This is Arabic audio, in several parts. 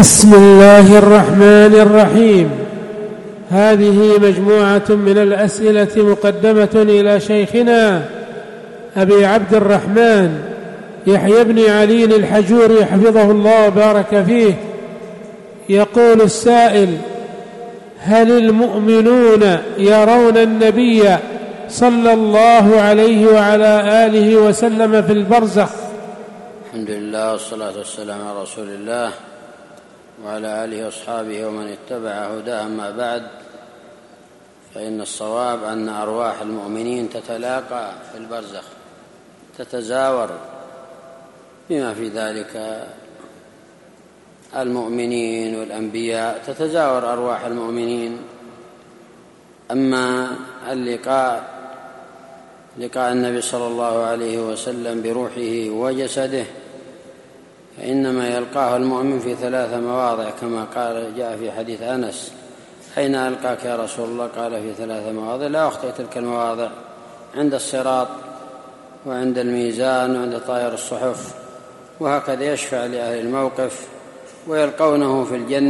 بسم الله الرحمن الرحيم. هذه مجموعة من الأسئلة مقدمة إلى شيخنا أبي عبد الرحمن يحيى بن علي الحجوري حفظه الله وبارك فيه. يقول السائل: هل المؤمنون يرون النبي صلى الله عليه وعلى آله وسلم في البرزخ؟ الحمد لله والصلاة والسلام على رسول الله وعلى آله وأصحابه ومن اتبع هداه. أما بعد، فإن الصواب أن أرواح المؤمنين تتلاقى في البرزخ، تتزاور، بما في ذلك المؤمنين والأنبياء، تتزاور أرواح المؤمنين. أما لقاء النبي صلى الله عليه وسلم بروحه وجسده فإنما يلقاه المؤمن في 3 مواضع، كما قال جاء في حديث أنس: أين ألقاك يا رسول الله؟ قال: في 3 مواضع لا أخطئ تلك المواضع: عند الصراط، وعند الميزان، وعند طائر الصحف. وهكذا يشفع لأهل الموقف ويلقونه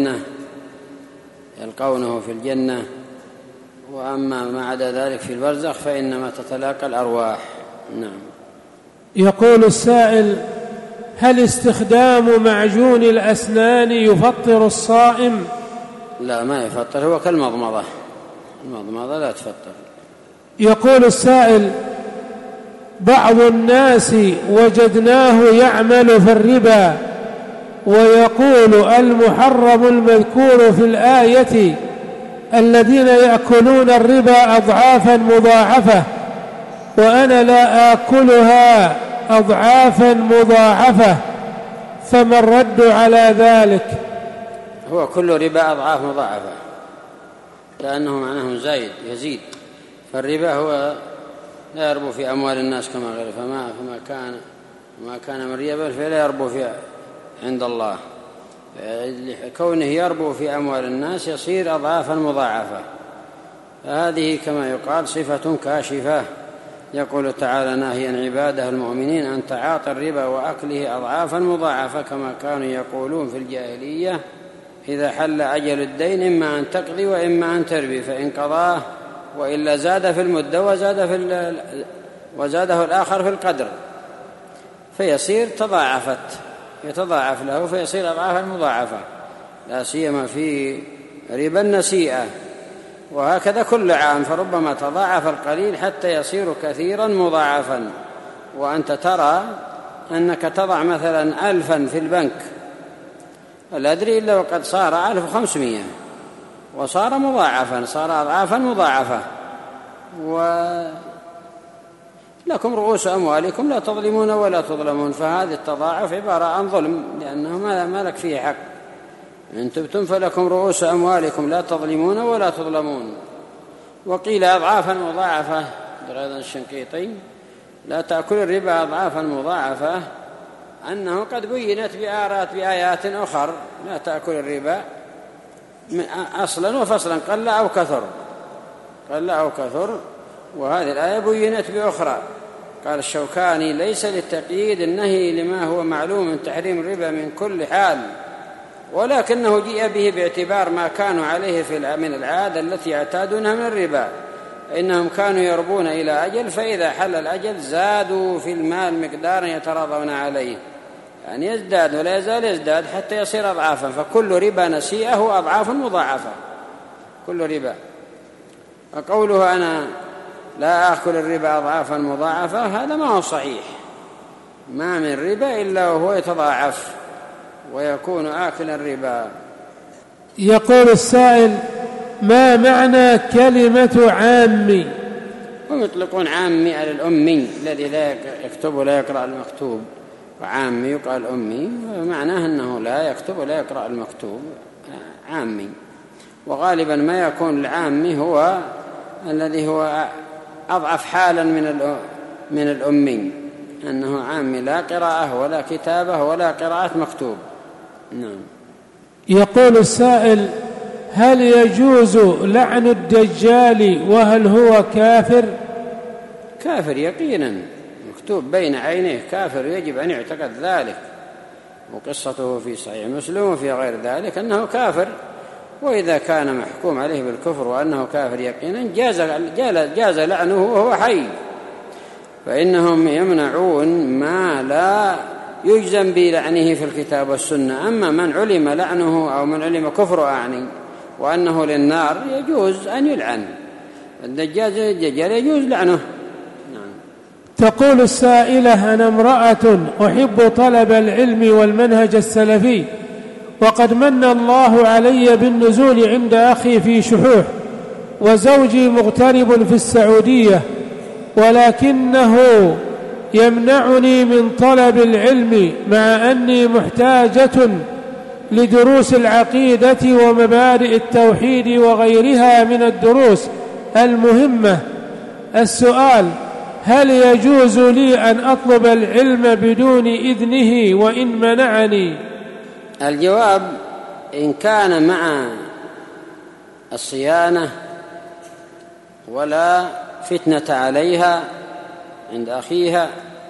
في الجنة. وأما ما عدا ذلك في البرزخ فإنما تتلاقى الأرواح. نعم. يقول السائل: هل استخدام معجون الأسنان يفطر الصائم؟ لا، ما يفطر، هو كالمضمضة، المضمضة لا تفطر. يقول السائل: بعض الناس وجدناه يعمل في الربا ويقول المحرم المذكور في الآية الذين يأكلون الربا أضعافا مضاعفة، وأنا لا آكلها أضعافا مضاعفة، فما الرد على ذلك؟ هو كل ربا أضعاف مضاعفة، لأنه معناه يزيد. فالربا هو لا يربو في أموال الناس كما غيره، فما كان من ربا فلا يربو عند الله. كونه يربو في أموال الناس يصير أضعافا مضاعفة. فهذه كما يقال صفة كاشفة. يقول تعالى ناهيا عباده المؤمنين أن تعاطي الربا وأكله أضعافا مضاعفة، كما كانوا يقولون في الجاهلية: إذا حل أجل الدين إما أن تقضي وإما أن تربي، فإن قضاه وإلا زاد في المدة وزاده الآخر في القدر، فيصير يتضاعف له فيصير أضعافا مضاعفة، لا سيما في ربا النسيئة. وهكذا كل عام، فربما تضاعف القليل حتى يصير كثيرا مضاعفا. وأنت ترى أنك تضع مثلا 1000 في البنك، لا أدري إلا وقد صار 1500 وصار مضاعفا، صار أضعافا مضاعفة. ولكم رؤوس أموالكم لا تظلمون ولا تظلمون. فهذا التضاعف عبارة عن ظلم، لأنه ما لك فيه حق. إن تبتم فلكم رؤوس أموالكم لا تظلمون ولا تظلمون. وقيل أضعافا مضاعفة، أيضا الشنقيطي: لا تأكل الربا أضعافا مضاعفة، أنه قد بينت بآيات أخر: لا تأكل الربا أصلا وفصلا، قل أو كثر. وهذه الآية بينت بأخرى. قال الشوكاني: ليس للتقييد النهي لما هو معلوم من تحريم الربا من كل حال، ولكنه جيء به باعتبار ما كانوا عليه من العادة التي اعتادونها من الربا. إنهم كانوا يربون إلى أجل، فإذا حل الأجل زادوا في المال مقدارا يتراضون عليه، يعني يزداد ولا يزال يزداد حتى يصير أضعافا. فكل ربا نسيئه أضعاف مضاعفة، كل ربا. فقوله أنا لا أكل الربا أضعافا مضاعفة هذا ما هو صحيح. ما من ربا إلا وهو يتضاعف ويكون آكل الربا. يقول السائل: ما معنى كلمة عامي؟ هم يطلقون عامي على الأمي الذي لا يكتب ولا يقرأ المكتوب، وعامي يقال أمي، معناه أنه لا يكتب ولا يقرأ المكتوب، عامي. وغالبا ما يكون العامي هو الذي هو أضعف حالا من الأمي، أنه عامي لا قراءة ولا كتابة ولا قراءة مكتوب. نعم. يقول السائل: هل يجوز لعن الدجال وهل هو كافر؟ كافر يقينا، مكتوب بين عينيه كافر، يجب أن يعتقد ذلك. وقصته في صحيح مسلم وفي غير ذلك أنه كافر، وإذا كان محكوم عليه بالكفر وأنه كافر يقينا جاز لعنه وهو حي، فإنهم يمنعون ما لا يجزم بلعنه في الكتاب والسنة. أما من علم لعنه أو من علم كفره وأنه للنار يجوز أن يلعن. الدجال يجوز لعنه. تقول السائلة: أنا امرأة أحب طلب العلم والمنهج السلفي، وقد من الله علي بالنزول عند أخي في شحوح، وزوجي مغترب في السعودية، ولكنه يمنعني من طلب العلم مع أني محتاجة لدروس العقيدة ومبادئ التوحيد وغيرها من الدروس المهمة. السؤال: هل يجوز لي أن أطلب العلم بدون إذنه وإن منعني؟ الجواب: إن كان مع الصيانة ولا فتنة عليها عند أخيها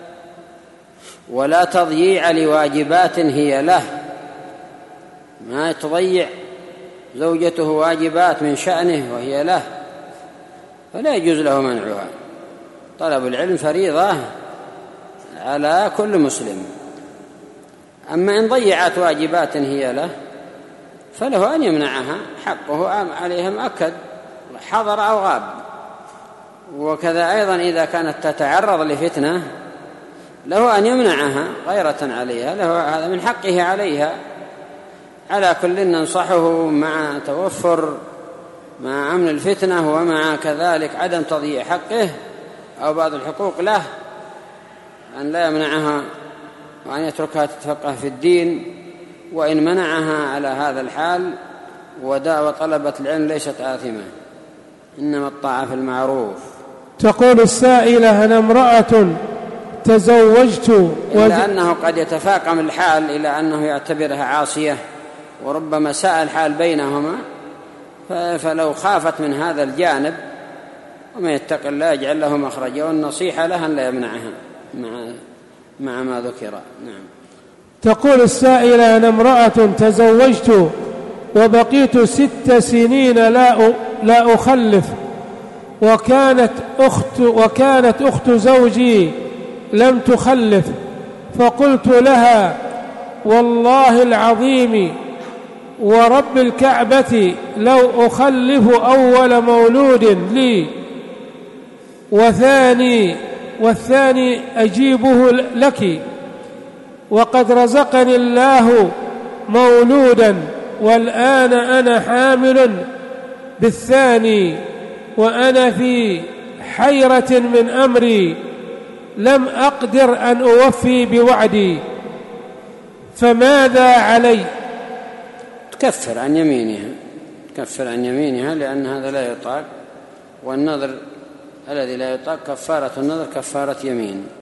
ولا تضييع لواجبات هي له، ما تضيع زوجته واجبات من شأنه وهي له، فلا يجوز له منعها. طلب العلم فريضة على كل مسلم. أما إن ضيعت واجبات هي له فله أن يمنعها، حقه عليها مؤكد حضر أو غاب. وكذا أيضا إذا كانت تتعرض لفتنة له أن يمنعها غيرة عليها، له هذا من حقه عليها. على كل ننصحه مع توفر مع أمن الفتنة ومع كذلك عدم تضييع حقه أو بعض الحقوق له أن لا يمنعها وأن يتركها تتفقه في الدين. وإن منعها على هذا الحال وطلبت العلم ليست آثمة، إنما الطاعة في المعروف. تقول السائلة: أنا امرأة تزوجت إلا أنه قد يتفاقم الحال إلى أنه يعتبرها عاصية، وربما ساء الحال بينهما، فلو خافت من هذا الجانب ومن يتق الله يجعل له مخرجا، والنصيحة لها أن لا يمنعها مع ما ذكر. نعم. تقول السائلة: أنا امرأة تزوجت وبقيت 6 سنين لا أخلف، وكانت أخت زوجي لم تخلف، فقلت لها: والله العظيم ورب الكعبة لو أخلف أول مولود لي والثاني أجيبه لك، وقد رزقني الله مولودا، والآن أنا حامل بالثاني، وأنا في حيرة من أمري، لم أقدر أن أوفي بوعدي، فماذا علي؟ تكفر عن يمينها، لأن هذا لا يطاق، والنذر الذي لا يطاق كفارة النذر كفارة يمين.